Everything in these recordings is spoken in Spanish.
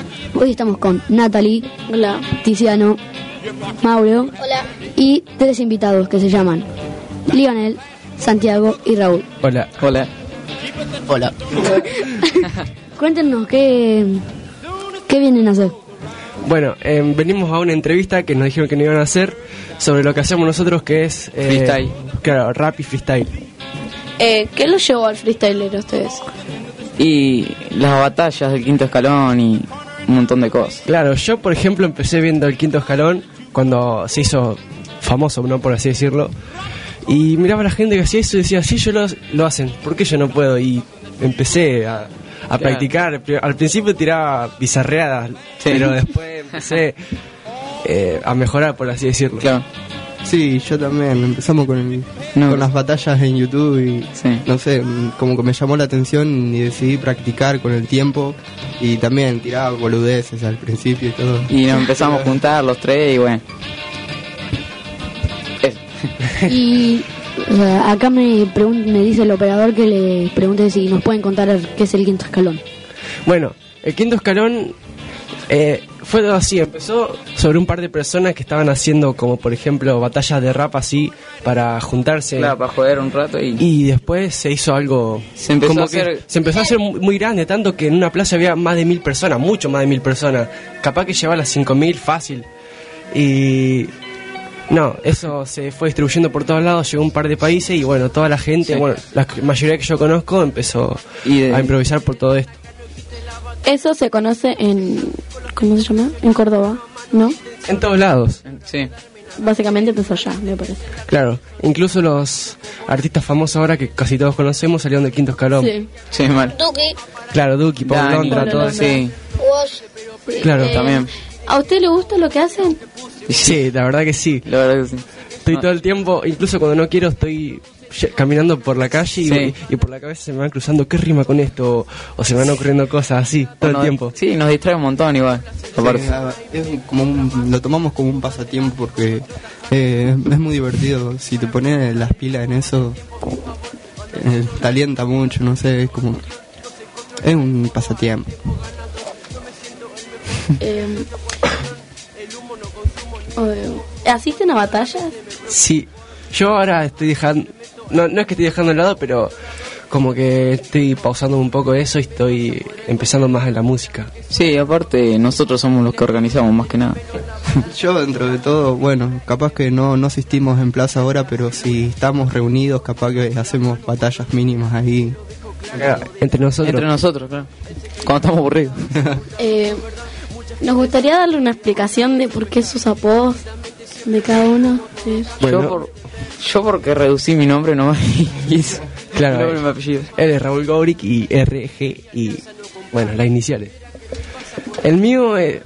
Hoy estamos con Natalie, Hola. Tiziano, Mauro. Hola. Y 3 invitados que se llaman Lionel, Santiago y Raúl. Hola. Hola. Hola. Cuéntenos qué vienen a hacer. Bueno, venimos a una entrevista que nos dijeron que no iban a hacer sobre lo que hacemos nosotros, que es... Freestyle. Claro, rap y freestyle. ¿Qué los llevó al freestyler a ustedes? Y las batallas del quinto escalón y un montón de cosas. Claro, yo por ejemplo empecé viendo el quinto escalón cuando se hizo famoso, ¿no? Por así decirlo. Y miraba a la gente que hacía eso y decía, sí, ellos lo hacen, ¿por qué yo no puedo? Y empecé a practicar. Al principio tiraba bizarreadas, Sí. pero después empecé a mejorar, por así decirlo. Claro. Sí, yo también. Empezamos con las batallas en YouTube y Sí. no sé, como que me llamó la atención y decidí practicar con el tiempo y también tiraba boludeces al principio y todo. Y nos empezamos a juntar los tres y bueno. Eso. Y o sea, acá me dice el operador que le pregunte si nos pueden contar qué es el quinto escalón. Bueno, el quinto escalón fue todo así. Empezó sobre un par de personas que estaban haciendo, como por ejemplo, batallas de rap así para juntarse. Claro, para joder un rato Y después se hizo algo. Se empezó como a hacer- se empezó a hacer muy grande, tanto que en una plaza había más de 1000 personas, mucho más de 1000 personas. Capaz que llevaba las 5000 fácil. Y. No, eso se fue distribuyendo por todos lados, llegó a un par de países y bueno, toda la gente, Sí. bueno, la mayoría que yo conozco empezó a improvisar por todo esto. Eso se conoce en... ¿Cómo se llama? En Córdoba, ¿no? En todos lados. Sí. Básicamente empezó allá, me parece. Claro, incluso los artistas famosos ahora que casi todos conocemos salieron del quinto escalón. Sí. Sí, mal. Claro, Duki, Pau Dani, Londra, todo eso. Sí, Claro, también. ¿A usted le gusta lo que hacen? Sí, la verdad que sí. La verdad que sí. Estoy todo el tiempo, incluso cuando no quiero, estoy caminando por la calle Sí. y por la cabeza se me van cruzando qué rima con esto o se me van ocurriendo cosas así todo el tiempo. Sí, nos distrae un montón igual. Aparte. Es como lo tomamos como un pasatiempo porque es muy divertido. Si te pones las pilas en eso, te alienta mucho, no sé, es un pasatiempo. ¿Asisten a batallas? Sí, yo ahora estoy dejando, no es que estoy dejando de lado, pero como que estoy pausando un poco eso y estoy empezando más en la música. Sí, aparte nosotros somos los que organizamos más que nada. Yo dentro de todo, bueno, capaz que no asistimos en plaza ahora, pero si estamos reunidos, capaz que hacemos batallas mínimas ahí. Entre nosotros. Entre nosotros, claro. Cuando estamos aburridos. Nos gustaría darle una explicación de por qué sus apodos de cada uno. Sí. Bueno, Yo porque reducí mi nombre nomás y eso. claro, Mi nombre y mi apellido. él es Raúl Gauric y RG y bueno, las iniciales. El mío es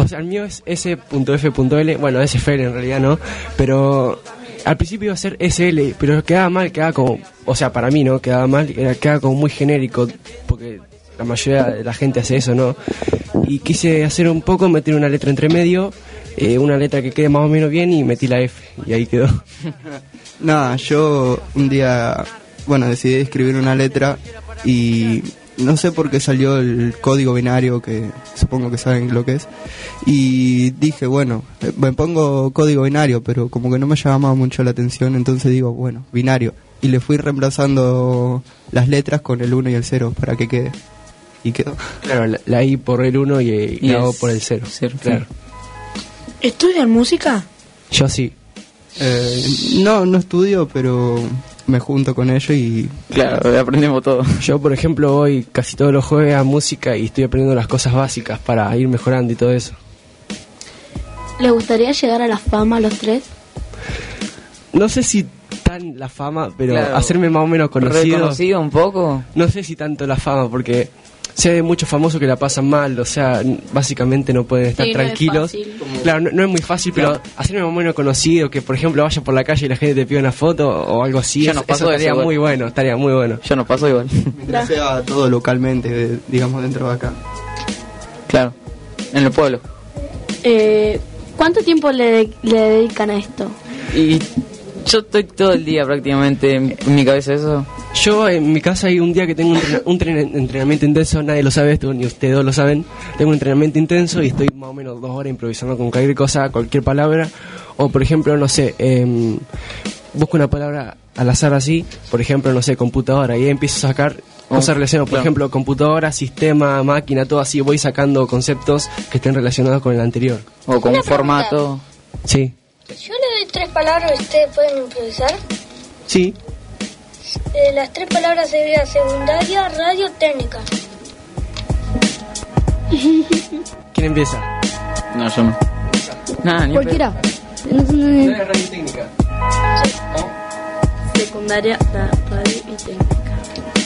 S.F.L, bueno, SFL en realidad no, pero al principio iba a ser SL, pero quedaba mal, quedaba como, o sea, para mí no, quedaba mal, quedaba como muy genérico, porque la mayoría de la gente hace eso, ¿no? Y quise hacer un poco, meter una letra entre medio, una letra que quede más o menos bien y metí la F, y ahí quedó. Nada, yo un día, bueno, decidí escribir una letra y no sé por qué salió el código binario, que supongo que saben lo que es, y dije, bueno, me pongo código binario, pero como que no me llamaba mucho la atención, entonces digo, bueno, binario, y le fui reemplazando las letras con el 1 y el 0 para que quede, y quedó. Claro, la I por el 1 y la O por el 0. Claro. ¿Estudian música? Yo sí. No estudio, pero me junto con ellos y... Claro, aprendemos todo. Yo, por ejemplo, voy casi todos los jueves a música y estoy aprendiendo las cosas básicas para ir mejorando y todo eso. ¿Les gustaría llegar a la fama a los tres? No sé si tan la fama, pero Claro. hacerme más o menos conocido. Reconocido un poco. No sé si tanto la fama, porque sé de muchos famosos que la pasan mal, o sea, básicamente no pueden estar Sí, no es tranquilos. fácil. Claro, no es muy fácil, pero hacerme más o menos conocido, que por ejemplo vaya por la calle y la gente te pida una foto o algo así, Ya nos pasó eso estaría eso, muy bueno, estaría muy bueno. Ya nos pasó igual. Mientras sea todo localmente, digamos, dentro de acá. Claro. En el pueblo. ¿Cuánto tiempo le dedican a esto? Y yo estoy todo el día prácticamente en mi cabeza eso. Yo en mi casa hay un día que tengo un entrenamiento intenso, nadie lo sabe esto, ni ustedes dos lo saben. Tengo un entrenamiento intenso y estoy más o menos 2 horas improvisando con cualquier cosa, cualquier palabra. O por ejemplo, no sé, busco una palabra al azar así, por ejemplo, no sé, computadora, y ahí empiezo a sacar cosas relacionadas, por ejemplo, computadora, sistema, máquina, todo así, voy sacando conceptos que estén relacionados con el anterior. O con un formato. Sí. Yo le doy 3 palabras y ustedes pueden improvisar. Sí. Las 3 palabras serían secundaria, radio, técnica. ¿Quién empieza? No, yo no. Nada, ni Cualquiera. Radio técnica. Secundaria, radio y técnica.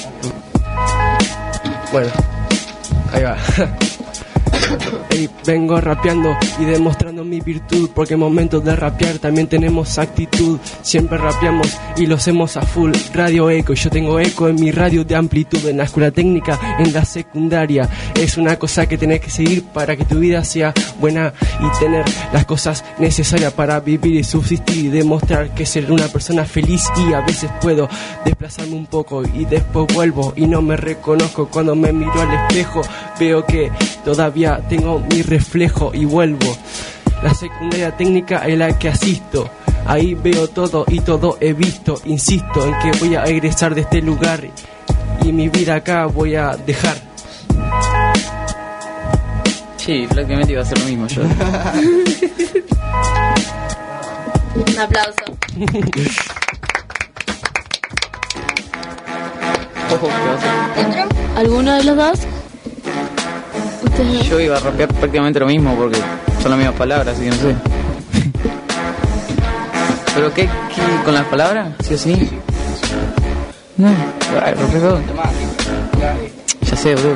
Bueno, ahí va. Ey, vengo rapeando y demostrando mi virtud, porque en momentos de rapear también tenemos actitud. Siempre rapeamos y lo hacemos a full. Radio Eco, yo tengo eco en mi radio de amplitud. En la escuela técnica, en la secundaria, es una cosa que tenés que seguir para que tu vida sea buena y tener las cosas necesarias para vivir y subsistir y demostrar que ser una persona feliz. Y a veces puedo desplazarme un poco y después vuelvo y no me reconozco. Cuando me miro al espejo veo que todavía tengo mi reflejo y vuelvo. La secundaria técnica es la que asisto. Ahí veo todo y todo he visto. Insisto en que voy a egresar de este lugar y mi vida acá voy a dejar. Sí, prácticamente iba a hacer lo mismo yo. Un aplauso. Ojo, ¿qué va a hacer? ¿Alguno de los dos? ¿Ustedes? Yo iba a rapear prácticamente lo mismo porque son las mismas palabras, así que no sé. ¿Pero qué? ¿Con las palabras? ¿Sí o sí? No, rapeo. Ya sé, bro.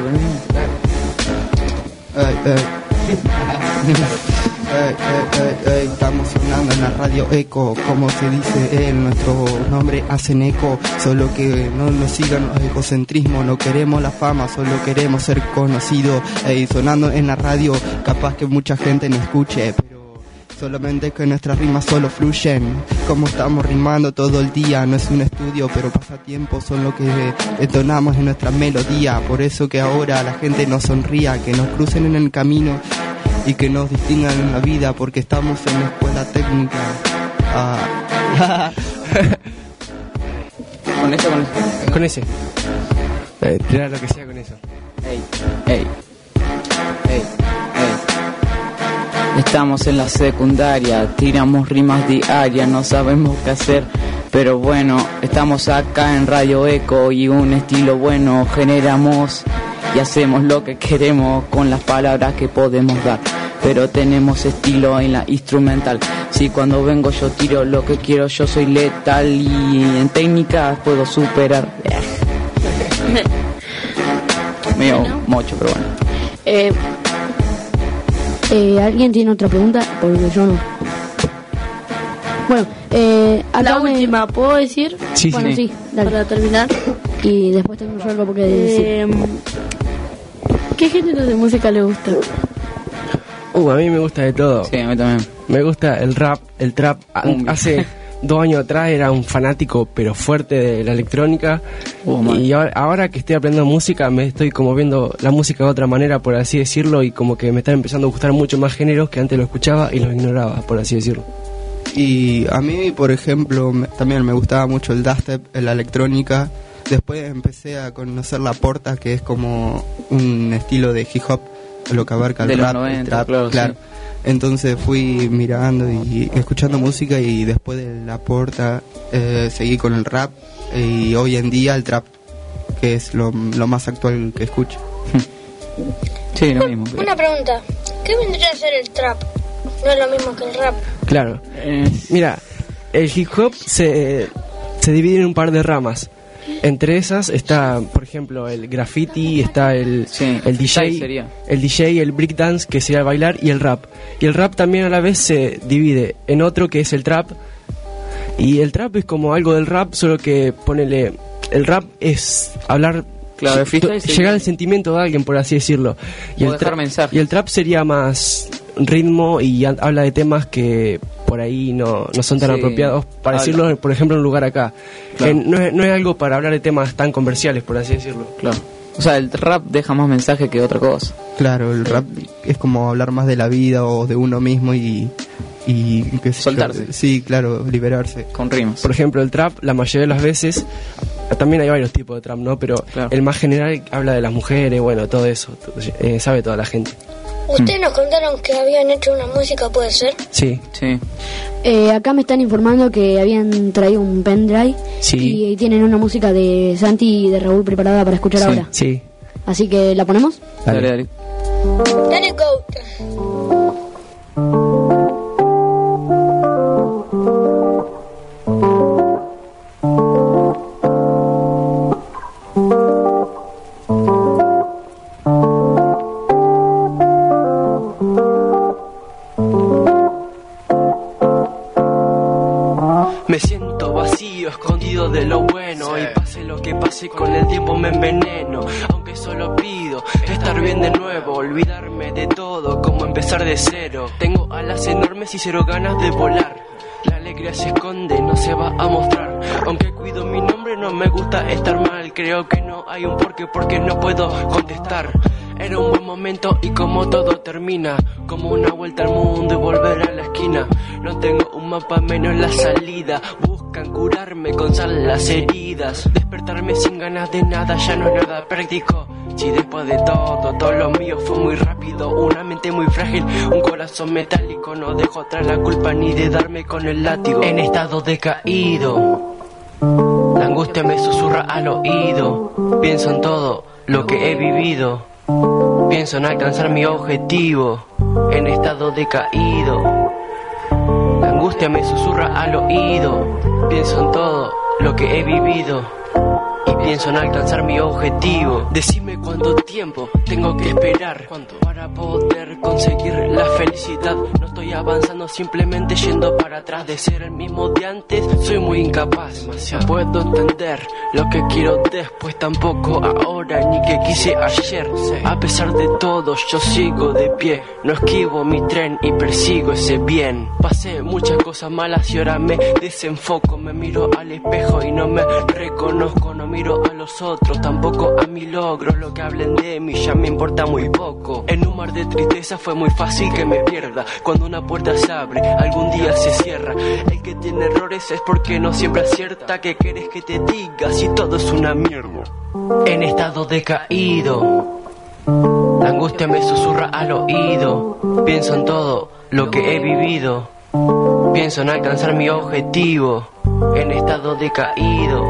Estamos sonando en la radio Eco, como se dice él, nuestro nombre hacen eco, solo que no nos sigan los egocentrismos, no queremos la fama, solo queremos ser conocidos, sonando en la radio, capaz que mucha gente no escuche, pero solamente que nuestras rimas solo fluyen, como estamos rimando todo el día, no es un estudio, pero pasatiempos son lo que entonamos en nuestra melodía, por eso que ahora la gente nos sonría, que nos crucen en el camino y que nos distingan en la vida, porque estamos en la escuela técnica. ¿Con eso? Con ese. Tirar lo que sea con eso. Ey. Estamos en la secundaria, tiramos rimas diarias, no sabemos qué hacer, pero bueno, estamos acá en Radio Eco y un estilo bueno generamos y hacemos lo que queremos con las palabras que podemos dar, pero tenemos estilo en la instrumental. Si cuando vengo yo tiro lo que quiero, yo soy letal y en técnica puedo superar. Medio mocho, pero bueno. ¿Alguien tiene otra pregunta? Porque yo no. Bueno, acá La última, ¿puedo decir? Sí, Bueno, sí. sí, dale. Para terminar. Y después tengo yo algo porque decir. ¿Qué género de música le gusta? A mí me gusta de todo. Sí, a mí también. Me gusta el rap, el trap. Hace 2 años atrás era un fanático pero fuerte de la electrónica. Y ahora que estoy aprendiendo música me estoy como viendo la música de otra manera, por así decirlo, y como que me están empezando a gustar mucho más géneros que antes lo escuchaba y los ignoraba, por así decirlo. Y a mí, por ejemplo, también me gustaba mucho el dubstep, la electrónica. Después empecé a conocer la porta, que es como un estilo de hip hop, lo que abarca el de rap, los 90, el trap, claro. Sí. Entonces fui mirando y escuchando música, y después de la porta seguí con el rap, y hoy en día el trap, que es lo más actual que escucho. Sí, lo mismo. Una pregunta, ¿qué vendría a ser el trap? No es lo mismo que el rap. Claro. Mira, el hip hop se divide en un par de ramas. Entre esas está, por ejemplo, el graffiti, está el DJ, el breakdance, que sería el bailar, y el rap. Y el rap también a la vez se divide en otro que es el trap. Y el trap es como algo del rap, solo que ponele, el rap es hablar, claro, llegar al sentimiento de alguien, por así decirlo. Y el trap sería más ritmo y habla de temas que por ahí no son tan Sí. apropiados para decirlo, por ejemplo, en un lugar acá. Claro. No es algo para hablar de temas tan comerciales, por así decirlo. Claro. O sea, el rap deja más mensaje que otra cosa. Claro, el rap es como hablar más de la vida o de uno mismo y qué sé yo. Soltarse. Sí, claro, liberarse. Con rimas. Por ejemplo, el trap, la mayoría de las veces, también hay varios tipos de trap, ¿no? Pero Claro. el más general habla de las mujeres, bueno, todo eso, sabe toda la gente. Ustedes nos contaron que habían hecho una música, ¿puede ser? Sí, Sí. Acá me están informando que habían traído un pendrive Sí. y tienen una música de Santi y de Raúl preparada para escuchar Sí. ahora. sí. Así que, ¿la ponemos? Dale, dale. Dale, go. Me siento vacío, escondido de lo bueno, y pase lo que pase con el tiempo me enveneno. Aunque solo pido estar bien de nuevo, olvidarme de todo, como empezar de cero. Tengo alas enormes y cero ganas de volar. La alegría se esconde, no se va a mostrar. Aunque cuido mi nombre, no me gusta estar mal. Creo que no hay un porqué, porque no puedo contestar. Era un buen momento y como todo termina, como una vuelta al mundo y volver a la esquina. No tengo un mapa menos la salida. Buscan curarme con sal las heridas. Despertarme sin ganas de nada, ya no es nada práctico. Si después de todo lo mío fue muy rápido. Una mente muy frágil, un corazón metálico. No dejo atrás la culpa ni de darme con el látigo. En estado decaído, la angustia me susurra al oído. Pienso en todo lo que he vivido. Pienso en alcanzar mi objetivo. En estado decaído, la angustia me susurra al oído. Pienso en todo lo que he vivido y pienso en alcanzar mi objetivo. Decime cuánto tiempo tengo que esperar para poder conseguir la felicidad. No estoy avanzando, simplemente yendo para atrás. De ser el mismo de antes, soy muy incapaz. No puedo entender lo que quiero después, tampoco ahora ni que quise ayer. A pesar de todo, yo sigo de pie. No esquivo mi tren y persigo ese bien. Pasé muchas cosas malas y ahora me desenfoco. Me miro al espejo y no me reconozco. No miro a los otros, tampoco a mi logro. Lo que hablen de mí ya me importa muy poco. En un mar de tristeza fue muy fácil que me pierda. Cuando una puerta se abre, algún día se cierra. El que tiene errores es porque no siempre acierta. ¿Qué quieres que te diga si todo es una mierda? En estado decaído, la angustia me susurra al oído. Pienso en todo lo que he vivido. Pienso en alcanzar mi objetivo. En estado decaído,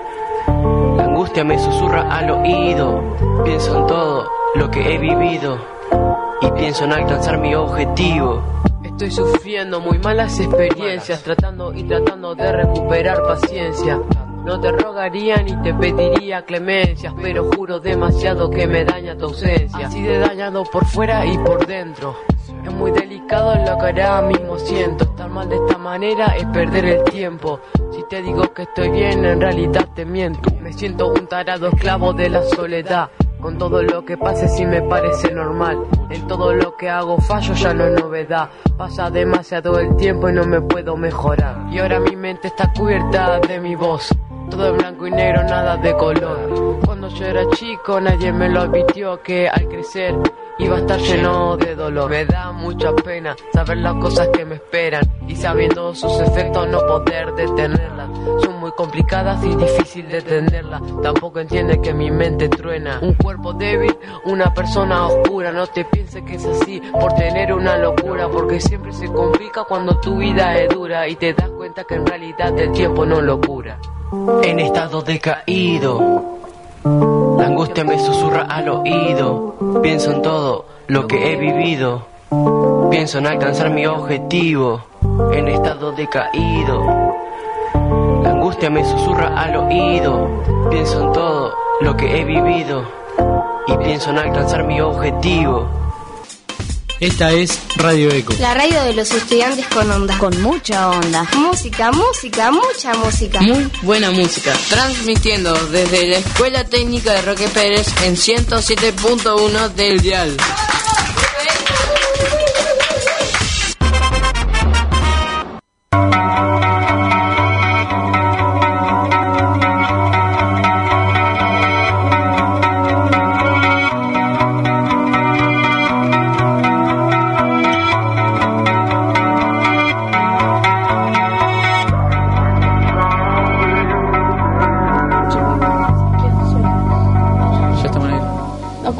la angustia me susurra al oído. Pienso en todo lo que he vivido y pienso en alcanzar mi objetivo. Estoy sufriendo muy malas experiencias, tratando de recuperar paciencia. No te rogaría ni te pediría clemencias, pero juro demasiado que me daña tu ausencia. Así de dañado por fuera y por dentro. Es muy delicado lo que ahora mismo siento. Estar mal de esta manera es perder el tiempo. Si te digo que estoy bien, en realidad te miento. Me siento un tarado esclavo de la soledad. Con todo lo que pase sí me parece normal. En todo lo que hago fallo, ya no es novedad. Pasa demasiado el tiempo y no me puedo mejorar. Y ahora mi mente está cubierta de mi voz. Todo en blanco y negro, nada de color. Cuando yo era chico nadie me lo advirtió que al crecer iba a estar lleno de dolor. Me da mucha pena saber las cosas que me esperan y sabiendo sus efectos no poder detenerlas. Son muy complicadas y difícil de entenderlas. Tampoco entiende que mi mente truena. Un cuerpo débil, una persona oscura. No te pienses que es así por tener una locura, porque siempre se complica cuando tu vida es dura y te das cuenta que en realidad el tiempo no lo cura. En estado decaído, la angustia me susurra al oído. Pienso en todo lo que he vivido. Pienso en alcanzar mi objetivo. En estado decaído, la angustia me susurra al oído. Pienso en todo lo que he vivido y pienso en alcanzar mi objetivo. Esta es Radio Eco. La radio de los estudiantes con onda. Con mucha onda. Música, música, mucha música. Muy buena música. Transmitiendo desde la Escuela Técnica de Roque Pérez en 107.1 del dial.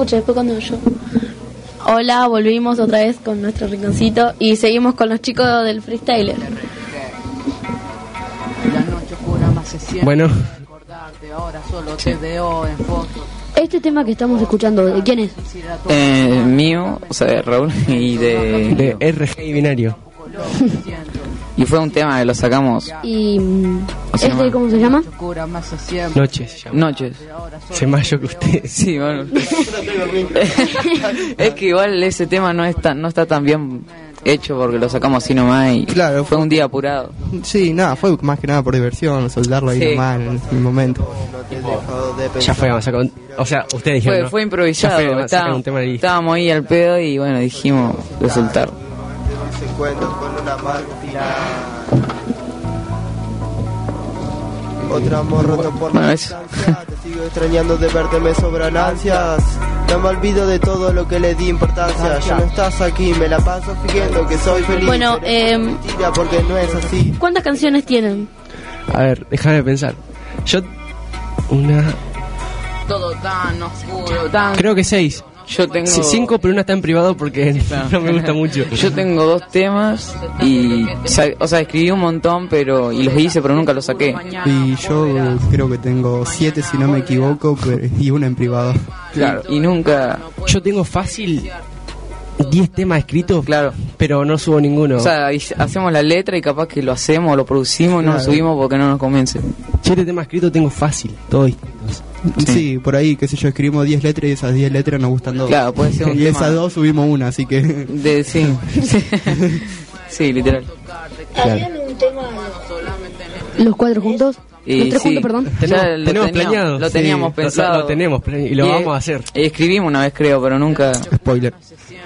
escucha, después cuando yo. Hola, volvimos otra vez con nuestro rinconcito y seguimos con los chicos del freestyler. Bueno, Este tema que estamos escuchando, ¿de quién es? Mío, o sea, de Raúl y de RG y Binario. Y fue un tema que lo sacamos. ¿Y cómo se llama? Noches se llama. Noches. Sé más yo que usted. Sí, bueno. Es que igual ese tema no está tan bien hecho porque lo sacamos así nomás y claro, fue un día apurado. Sí, nada, fue más que nada por diversión, soldarlo ahí nomás en el momento. Ya fue, vamos a sacar o sea, ustedes dijeron, fue improvisado, estábamos ahí al pedo y bueno, dijimos de soltar. Otro amor roto por la distancia. Te sigo extrañando de verte, me sobran ansias. No me olvido de todo lo que le di importancia. Ya no estás aquí, me la paso fingiendo que soy feliz. Bueno, porque no es así. ¿Cuántas canciones tienen? A ver, déjame pensar. Todo tan oscuro, tan... Creo que 6. Yo tengo 5, pero una está en privado porque no me gusta mucho. Yo tengo 2 temas y, o sea, escribí un montón, y los hice, pero nunca los saqué. Y yo creo que tengo 7 si no me equivoco, y una en privado. Claro. Y nunca. Yo tengo fácil 10 temas escritos, claro, pero no subo ninguno. O sea, hacemos la letra y capaz que lo hacemos, lo producimos, no lo subimos porque no nos convence. 7 temas escritos tengo fácil, todos distintos. Sí, por ahí, qué sé yo, escribimos 10 letras y esas 10 letras nos gustan 2. Claro, puede ser un y tema. esas 2 subimos una, así que... Sí. Sí, literal. Habían un tema... ¿Los 4 juntos? Y los 3 juntos, perdón. Tenemos planeado. Lo teníamos pensado. Lo tenemos y lo vamos a hacer. Escribimos una vez, creo, pero nunca... Spoiler.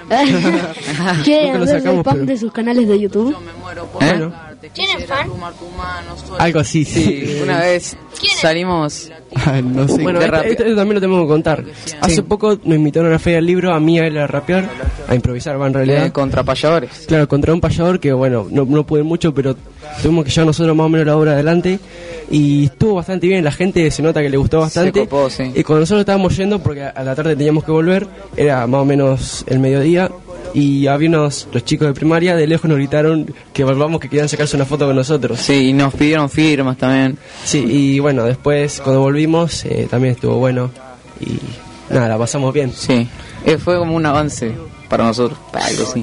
¿Quieren hacer el spam de sus canales de YouTube? Bueno. ¿Tienen fan? Algo así, sí. Una vez salimos... no sé. Bueno, esto también lo tengo que contar. Hace poco nos invitaron a la Feria del Libro, a mí, a él, a rapear, a improvisar, en realidad. Contra payadores. Claro, contra un payador que, bueno, no pude mucho, pero tuvimos que llevar nosotros más o menos la obra adelante. Y estuvo bastante bien, la gente se nota que le gustó bastante. Se copó, sí. Y cuando nosotros estábamos yendo, porque a la tarde teníamos que volver, era más o menos el mediodía, y había los chicos de primaria, de lejos nos gritaron que volvamos, que querían sacarse una foto con nosotros. Sí, y nos pidieron firmas también. Sí, y bueno, después cuando volvimos también estuvo bueno y nada, la pasamos bien. Sí, fue como un avance para nosotros, algo así.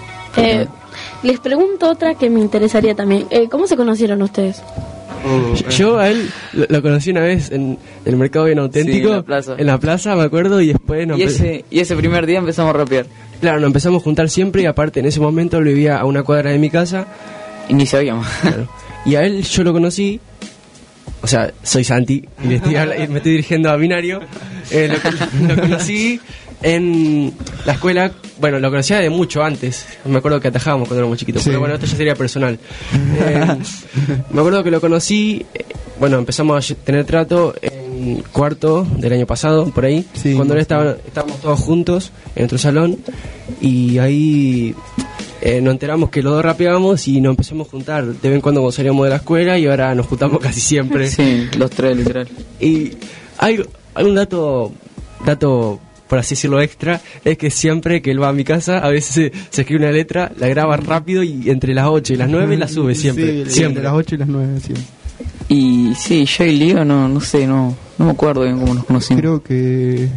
Les pregunto otra que me interesaría también. ¿Cómo se conocieron ustedes? Yo a él lo conocí una vez en el Mercado Bien Auténtico, sí, en la plaza, me acuerdo, y después y ese primer día empezamos a rapear. Claro, nos empezamos a juntar siempre, y aparte en ese momento él vivía a una cuadra de mi casa y ni sabíamos. Claro. Y a él yo lo conocí, o sea, soy Santi y me estoy dirigiendo a Binario. Lo conocí en la escuela. Bueno, lo conocía de mucho antes. Me acuerdo que atajábamos cuando éramos chiquitos, sí. Pero bueno, esto ya sería personal. Me acuerdo que lo conocí, bueno, empezamos a tener trato en cuarto del año pasado, por ahí, sí, cuando estábamos todos juntos en nuestro salón, y ahí nos enteramos que los dos rapeábamos y nos empezamos a juntar de vez en cuando salíamos de la escuela, y ahora nos juntamos casi siempre. Sí, los 3 literal. Y hay algún dato por así decirlo extra, es que siempre que él va a mi casa, a veces se escribe una letra, la graba rápido y entre las 8 y las 9 la sube siempre. Sí, siempre. Entre las 8 y las 9 siempre. Y sí, yo y Lío no sé, no me acuerdo bien cómo nos conocimos. Creo que...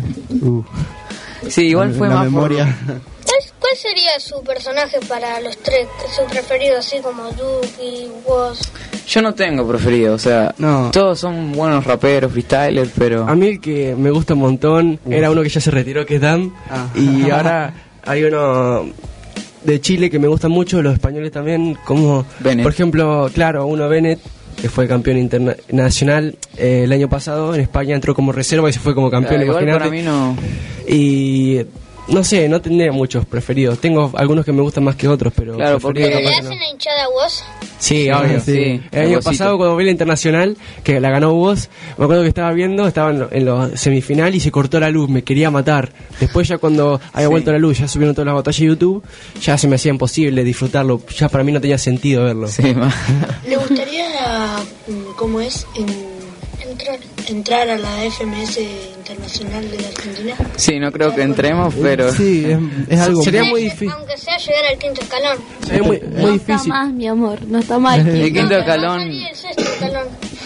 sí, igual fue la más memoria. ¿Cuál sería su personaje para los 3? Su preferido, así como Duki, Woz. Yo no tengo preferido, o sea, todos son buenos raperos, freestylers, pero... A mí el que me gusta un montón era uno que ya se retiró, que es Dan, y ahora hay uno de Chile que me gusta mucho, los españoles también, como Bennett. Por ejemplo, claro, uno Bennett, que fue campeón internacional el año pasado en España, entró como reserva y se fue como campeón, igual imagínate. Para mí no... Y... no sé, no tendría muchos preferidos. Tengo algunos que me gustan más que otros, pero... Claro, porque... ¿Le hacen la hinchada a Woz? Sí, obvio. Sí. El año pasado, cuando vi la internacional, que la ganó Woz, me acuerdo que estaba en los semifinales y se cortó la luz, me quería matar. Después ya cuando había vuelto la luz, ya subieron todas las batallas de YouTube, ya se me hacía imposible disfrutarlo. Ya para mí no tenía sentido verlo. Sí, ¿Le gustaría, cómo es, entrar a la FMS Internacional? internacional de la Argentina? Sí, no creo que entremos, pero... Sí, es algo... Sería muy difícil. Aunque sea llegar al quinto escalón. Sería muy No difícil. está más, mi amor, no está más. El quinto escalón... Y el sexto escalón.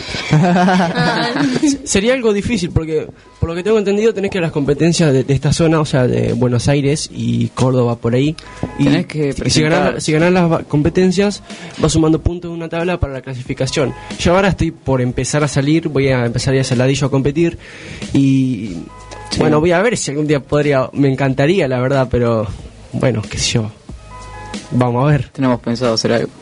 Sería algo difícil porque, por lo que tengo entendido, tenés que las competencias de esta zona, o sea, de Buenos Aires y Córdoba por ahí. Y Tenés que si presentar. si ganás las competencias, vas sumando puntos en una tabla para la clasificación. Yo ahora estoy por empezar a salir, voy a empezar ya saladillo a competir y bueno, voy a ver si algún día me encantaría, la verdad, pero bueno, qué sé yo. Vamos a ver. Tenemos pensado hacer algo.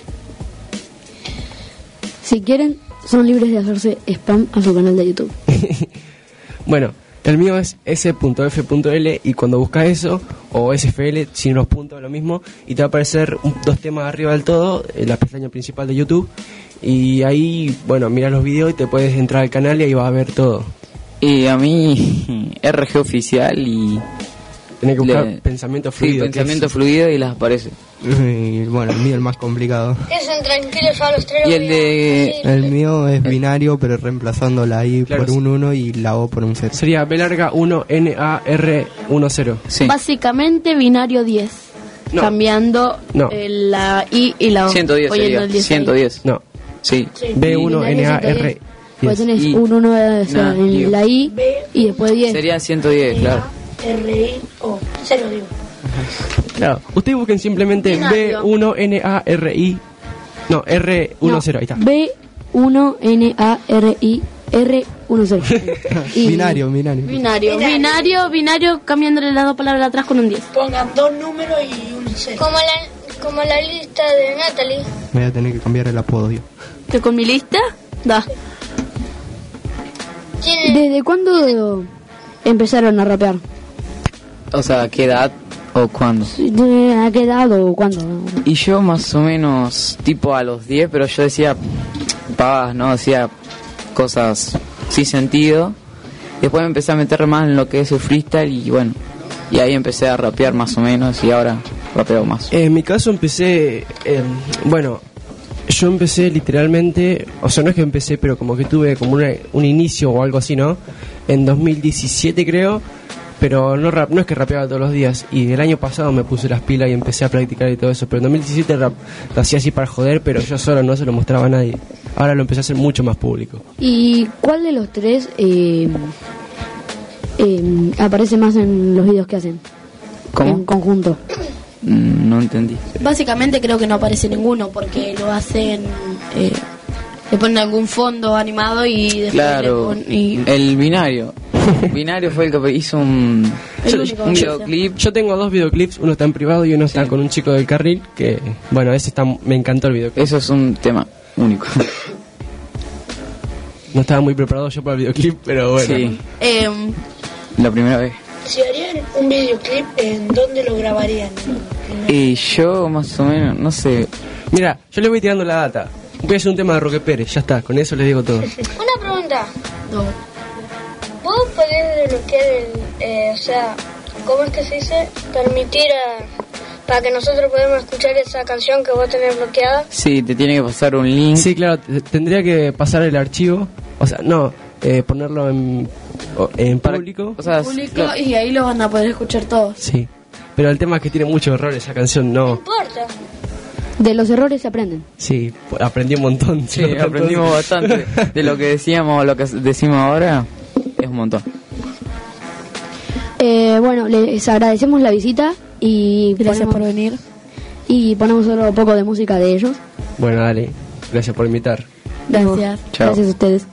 Si quieren, son libres de hacerse spam a su canal de YouTube. Bueno, el mío es s.f.l y cuando buscas eso, o sfl, sin los puntos, lo mismo, y te va a aparecer 2 temas arriba del todo, en la pestaña principal de YouTube, y ahí, bueno, miras los videos y te puedes entrar al canal y ahí vas a ver todo. Y a mí, RG oficial y... Tenés que buscar pensamiento fluido. Sí, pensamiento fluido y las aparece. Y bueno, el mío es el más complicado. Quédense tranquilos, a los 3 Y el de... El mío es binario, pero reemplazando la I Claro, por un 1 y la O por un 0. Sería B larga 1 NAR10. Sí. Básicamente binario 10. No. Cambiando No. la I y la O. 110 poniendo sería. el 10 ahí. 110. No, Sí. B1 Binario NAR10. Pues tenés Y- un 1 en la I y después 10. Sería 110, claro. R-I-O. Se lo digo. Claro, ustedes busquen simplemente Binario. B1 NARI. No, R10, ahí está. B1NARI R10. Y Binario. Binario, cambiándole las 2 palabras atrás con un 10. Pongan 2 números y un 0. Como la lista de Natalie. Me voy a tener que cambiar el apodo yo. ¿Te con mi lista? Da. ¿Desde cuándo empezaron a rapear? O sea, ¿qué edad o cuándo? ¿A qué edad o cuándo? Y yo más o menos tipo a los 10, pero yo decía pavadas, ¿no? Decía cosas sin sentido. Después me empecé a meter más en lo que es el freestyle y bueno, y ahí empecé a rapear más o menos y ahora rapeo más. En mi caso empecé, bueno, yo empecé literalmente, o sea, no es que empecé, pero como que tuve como un inicio o algo así, ¿no? En 2017 creo, pero no es que rapeaba todos los días. Y el año pasado me puse las pilas y empecé a practicar y todo eso, pero en 2017 lo hacía así para joder, pero yo solo no se lo mostraba a nadie. Ahora lo empecé a hacer mucho más público. ¿Y cuál de los tres aparece más en los videos que hacen? ¿Cómo? En conjunto. No entendí. Básicamente creo que no aparece ninguno porque lo hacen... le ponen algún fondo animado y después Claro, el binario. Binario fue el que hizo un videoclip. Yo tengo 2 videoclips, uno está en privado y uno está con un chico del carril, que bueno, me encantó el videoclip. Eso es un tema único. No estaba muy preparado yo para el videoclip, pero bueno. Sí, la primera vez. Si harían un videoclip, ¿en dónde lo grabarían? Y yo más o menos, no sé. Mira, yo le voy tirando la data. Voy a hacer un tema de Roque Pérez, ya está, con eso les digo todo. Una pregunta. No. ¿Vos podés desbloquear o sea, ¿cómo es que se dice? Permitir para que nosotros podamos escuchar esa canción que vos tenés bloqueada. Sí, te tiene que pasar un link. Sí, claro, tendría que pasar el archivo, o sea, no, ponerlo en público. O sea, Público y ahí lo van a poder escuchar todos. Sí, pero el tema es que tiene muchos errores esa canción, No no. importa. De los errores se aprenden. Sí, aprendí un montón. sí, aprendimos bastante. De lo que decíamos a lo que decimos ahora, es un montón. Bueno, les agradecemos la visita y Gracias por venir. Y ponemos solo un poco de música de ellos. Bueno, dale, gracias por invitar. Gracias. Chao. Gracias a ustedes.